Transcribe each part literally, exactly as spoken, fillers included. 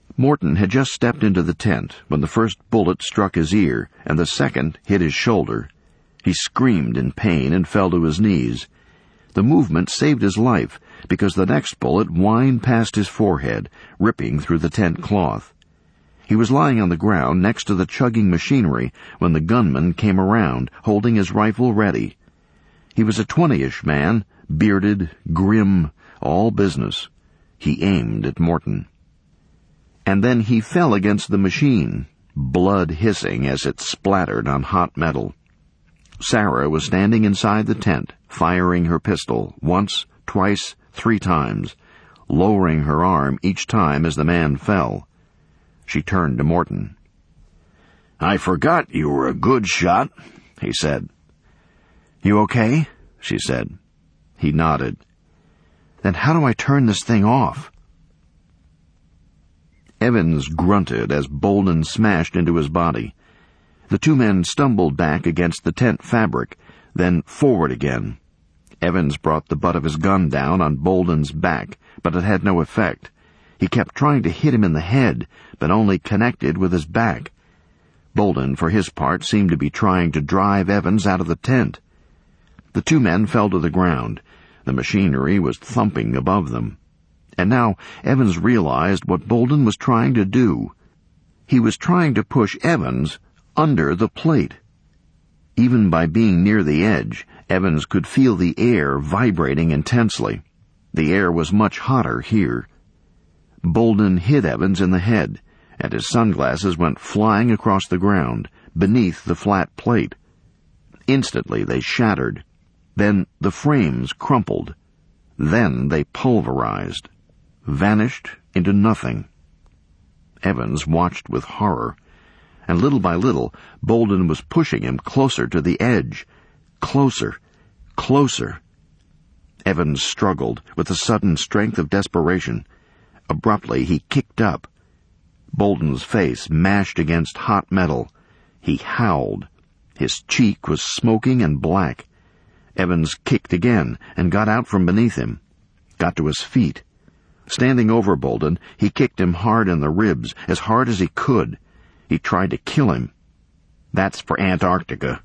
Morton had just stepped into the tent when the first bullet struck his ear and the second hit his shoulder. He screamed in pain and fell to his knees. The movement saved his life because the next bullet whined past his forehead, ripping through the tent cloth. He was lying on the ground next to the chugging machinery when the gunman came around, holding his rifle ready. He was a twenty-ish man, bearded, grim, all business. He aimed at Morton. And then he fell against the machine, blood hissing as it splattered on hot metal. Sarah was standing inside the tent, firing her pistol, once, twice, three times, lowering her arm each time as the man fell. She turned to Morton. "I forgot you were a good shot," he said. "You okay?" she said. He nodded. "Then how do I turn this thing off?" Evans grunted as Bolden smashed into his body. The two men stumbled back against the tent fabric, then forward again. Evans brought the butt of his gun down on Bolden's back, but it had no effect. He kept trying to hit him in the head, but only connected with his back. Bolden, for his part, seemed to be trying to drive Evans out of the tent. The two men fell to the ground. The machinery was thumping above them. And now Evans realized what Bolden was trying to do. He was trying to push Evans under the plate. Even by being near the edge, Evans could feel the air vibrating intensely. The air was much hotter here. Bolden hit Evans in the head, and his sunglasses went flying across the ground, beneath the flat plate. Instantly they shattered. Then the frames crumpled. Then they pulverized, vanished into nothing. Evans watched with horror, and little by little, Bolden was pushing him closer to the edge. Closer, closer. Evans struggled with the sudden strength of desperation. Abruptly, he kicked up. Bolden's face mashed against hot metal. He howled. His cheek was smoking and black. Evans kicked again and got out from beneath him, got to his feet. Standing over Bolden, he kicked him hard in the ribs, as hard as he could. He tried to kill him. "That's for Antarctica."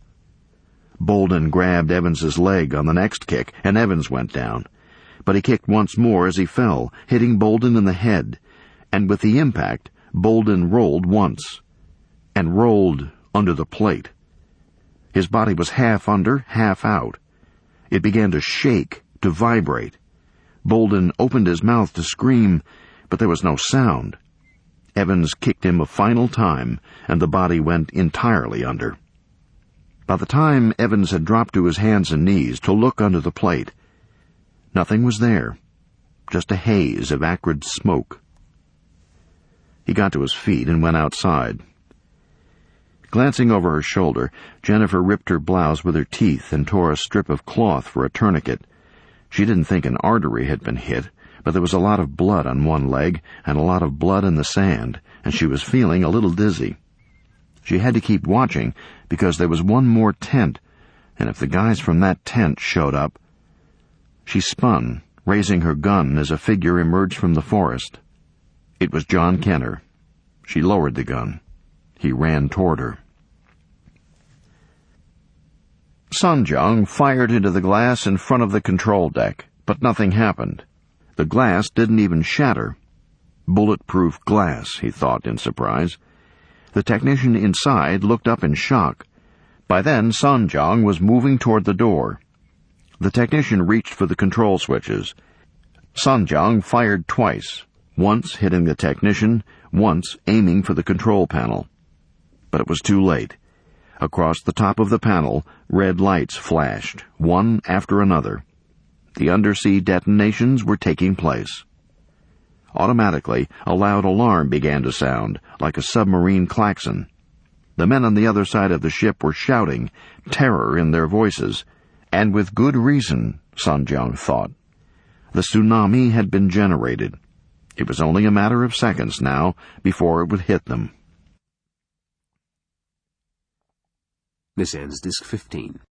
Bolden grabbed Evans's leg on the next kick, and Evans went down. But he kicked once more as he fell, hitting Bolden in the head, and with the impact, Bolden rolled once, and rolled under the plate. His body was half under, half out. It began to shake, to vibrate. Bolden opened his mouth to scream, but there was no sound. Evans kicked him a final time, and the body went entirely under. By the time Evans had dropped to his hands and knees to look under the plate, nothing was there, just a haze of acrid smoke. He got to his feet and went outside. Glancing over her shoulder, Jennifer ripped her blouse with her teeth and tore a strip of cloth for a tourniquet. She didn't think an artery had been hit, but there was a lot of blood on one leg and a lot of blood in the sand, and she was feeling a little dizzy. She had to keep watching because there was one more tent, and if the guys from that tent showed up... She spun, raising her gun as a figure emerged from the forest. It was John Kenner. She lowered the gun. He ran toward her. Sun Jung fired into the glass in front of the control deck, but nothing happened. The glass didn't even shatter. Bulletproof glass, he thought in surprise. The technician inside looked up in shock. By then, Sun Jung was moving toward the door. The technician reached for the control switches. Sun Jung fired twice, once hitting the technician, once aiming for the control panel. But it was too late. Across the top of the panel, red lights flashed, one after another. The undersea detonations were taking place. Automatically, a loud alarm began to sound, like a submarine klaxon. The men on the other side of the ship were shouting, terror in their voices, and with good reason, Sun Jung thought. The tsunami had been generated. It was only a matter of seconds now before it would hit them. This ends Disc fifteen.